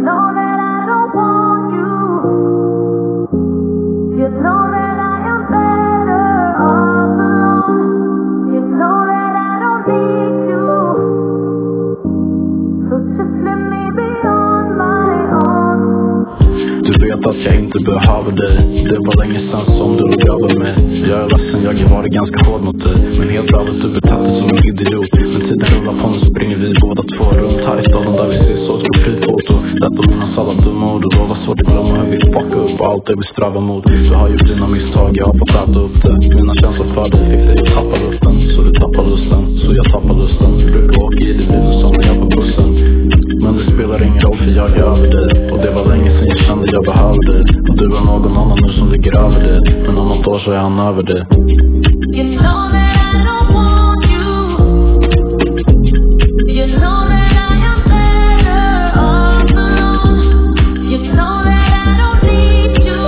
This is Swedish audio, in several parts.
know that I don't want you. You know that I am better off alone. You know that I don't need you. So just let me be on my own. Du vet att jag inte behöver dig. Det var länge sedan som du låg över mig. Jag är ledsen, jag har varit ganska hård mot dig. Men helt ärligt, du betedde som en idiot. Men tiden rullar på, nu springer vi båda två runt här i staden där vi ses åt på frifoto. Detta minnas alla dumma ord och då var svårt att glömma hur vi fuckar upp och allt det vi strävar mot. Du har gjort dina misstag, jag har fått äta upp det. Mina känslor för dig fick dig att tappa luften. Så du tappar lusten, så jag tappar lusten. Du brukar åka i det bilen som jag på bussen. Men det spelar ingen roll för jag är över dig. Och det var länge sedan jag kände jag behövde dig. Och du är någon annan nu som ligger över dig. Men om något år så är han över dig. You know that I don't want you. You know that I am better off alone. You know that I don't need you.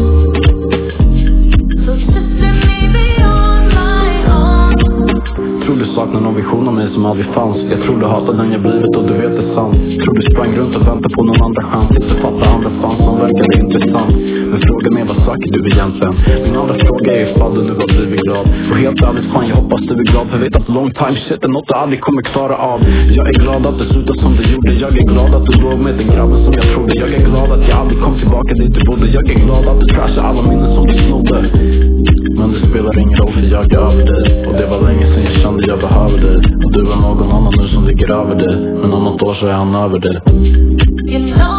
So just let me be on my own. Tror du saknar någon vision av mig som aldrig fanns. Jag tror du hatar den jag blivit och du vet det sant. Tror du sprang runt och väntade på någon andra chans. Inte fattar andra fan som verkar intressant. Men frågan är vad söker du egentligen? Min andra fråga är ifall du nu har blivit glad. Och helt ärligt fan jag hoppas du är glad. För jag vet att long time shit är något du aldrig kommer klara av. Jag är glad att det slutar som det gjorde. Jag är glad att du låg med den grabben som jag trodde. Jag är glad att jag aldrig kom tillbaka dit du bodde. Jag är glad att du trashar alla minnen som du snodde. Men det spelar ingen roll för jag är över dig. Och det var länge sedan jag kände jag behöver dig. Och du är någon annan nu som ligger över dig. Men om något år så är han över dig. You know